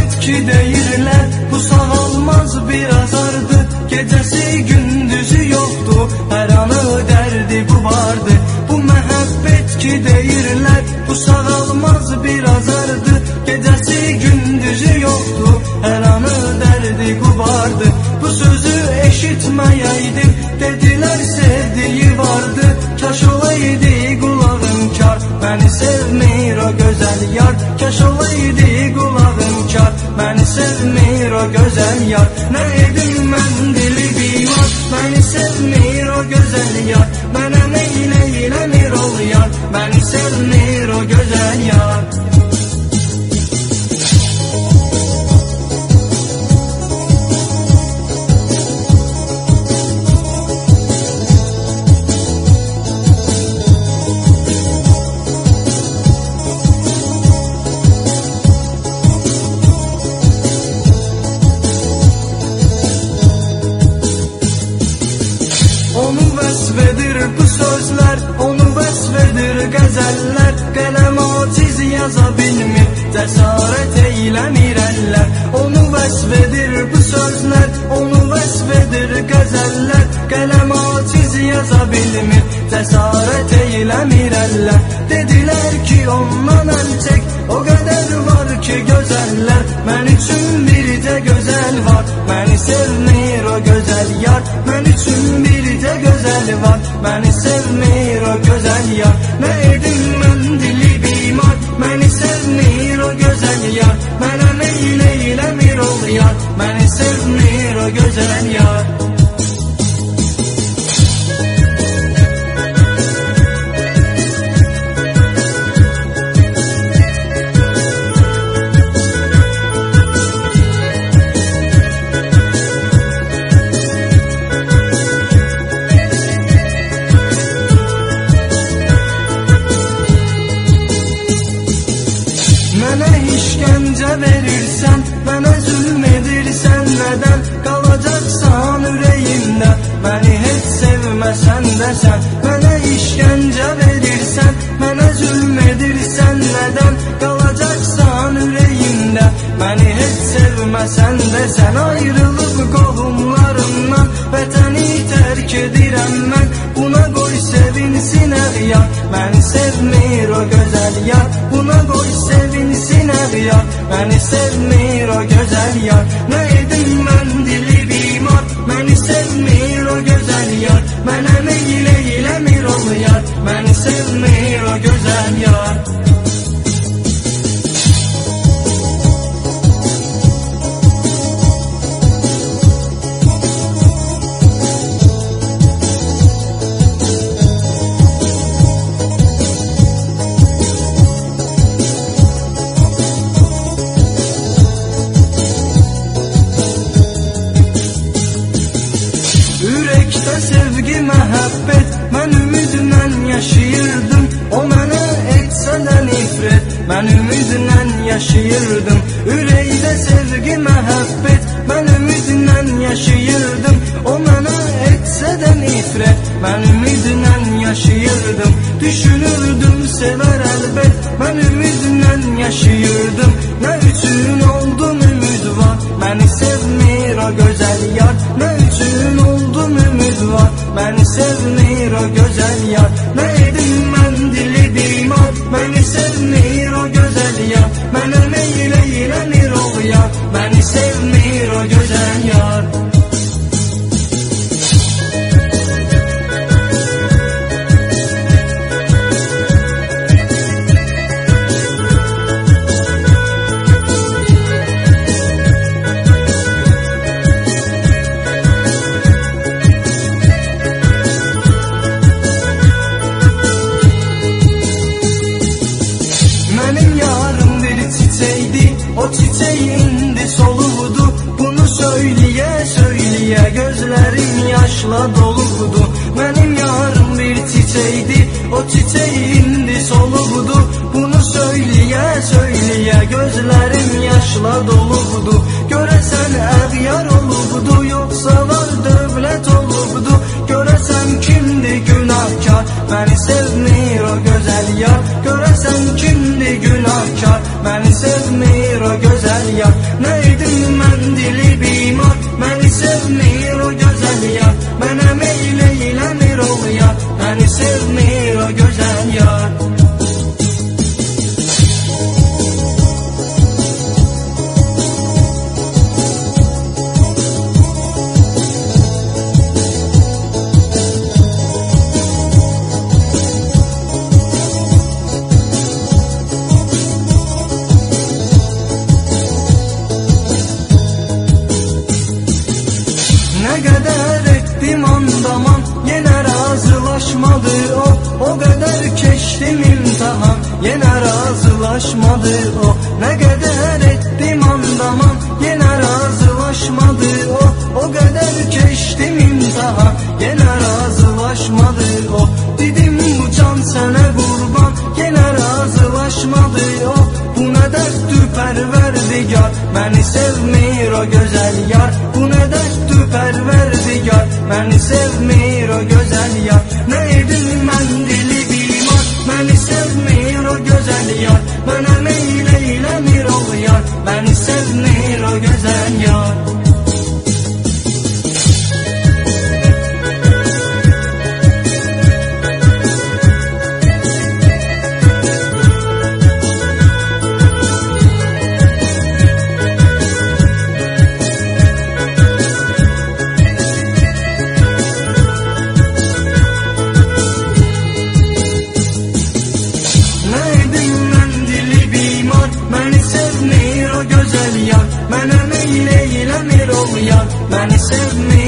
ki deyirlər, bu sağalmaz bir azardı. Gecəsi gündüzü yoxdur, hər anı dərdi bu vardı. Bu məhəbbət ki deyirlər, bu sağalmaz bir azardı. Gecəsi gündüzü yoxdur, hər anı dərdi bu vardı. Bu sözü eşitməyəydim, dedilər sevdiyi vardı. Kaş olaydı qulağım kar, məni sevmir o gözəl yar. Kaş olaydı qulağım kar, məni sevmir o gözəl yar. Nə edim mən dili bimar, məni sevmir o gözəl yar. Mənə neyləmir ol yar, məni sevmir o gözəl yar. Onu vəsf edir bu sözlər, onu vəsf edir qəzəllər. Qələm aciz yaza bilmir, cəsarət eyləmir əllər. Onu vəsf edir bu sözlər, onu vəsf edir qəzəllər. Qələm aciz yaza bilmir, cəsarət eyləmir əllər. Dedilər ki ondan əl çək, o qədər var ki gözəllər. Mən üçün bircə gözəl var, məni sevmir o gözəl yar. Mən üçün bircə gözəl var, məni sevmir o gözəl yar. Nə edim mən dili bimar, məni sevmir o gözəl yar. Mənə neyləmir ol yar, məni sevmir o gözəl yar. Mənə işgəncə verirsən, mənə zülm edirsən, nədən qalacaqsan ürəyimdə, məni heç sevməsən dəsən. Mənə işgəncə verirsən, mənə zülm edirsən, nədən qalacaqsan ürəyimdə, məni heç sevməsən dəsən. Ayrılıb qohumlarımdan vətəni tərk edirəm mən, buna qoy sevinsin əğyar, məni sevmir o gözəl yar. Buna qoy sevinsin əğyar, məni sevmir o gözəl yar. Nə edim mən dili bimar, məni sevmir o gözəl yar. Mənə neyləmir ol yar, məni sevmir o gözəl yar. Ürəkdə sevgi, məhəbbət, mən ümidlə yaşayırdım. O mənə etsə də nifrət, mən ümidlə yaşayırdım. Ürəkdə sevgi, məhəbbət, mən ümidlə yaşayırdım. O mənə etsə də nifrət, mən ümidlə yaşayırdım. Düşünürdüm sevər əlbət, mən ümidlə yaşayırdım. Nə üçün oldum ümid var, məni sevmir o gözəl yar. Nə üçün oldum ümid var, məni sevmir o gözəl yar. Nə edim mən dili bimar, məni sevmir o gözəl yar. Mənə neyləmir ol yar, məni sevmir o gözəl yar. Mənim yarım bir çiçəkdi, o çiçək indi soluqdu. Bunu söyləyə gözlərim yaşla doluqdu. Mənim yarım bir çiçəkdi, o çiçək indi soluqdu. Bunu söyləyə gözlərim yaşla doluqdu. Görəsən əğyar olubdu, yoxsa var dövlət olubdu. Görəsən kimdir günahkar, məni sevmir o gözəl yar. Görəsən kimdir günahkar, məni sevmir o gözəl yar. Neydim mən dili bimar, məni sevmir o gözəl yar. Mənə meyl eyləmir ol yar, məni sevmir o gözəl yar. Ne kadar ettim andaman, yine razılaşmadı o. O kadar keçtim imtihan, yine razılaşmadı o. Ne kadar ettim andaman, yine razılaşmadı o. O kadar keçtim imtihan, yine razılaşmadı o. Dedim bu can sana kurban, yine razılaşmadı o. Bu ne derttür perverdigar, beni sevmir o güzel yar. Bu ne derttür perverdigar, beni sevmir o güzel yar. Neydim mən dili bimar, beni sevmir o güzel yar. Bana meyl eylemir ol yar, beni sevmir o güzel yar. Beni sevmir o güzel yar, bana meyl eylemir ol yar. Beni sevmir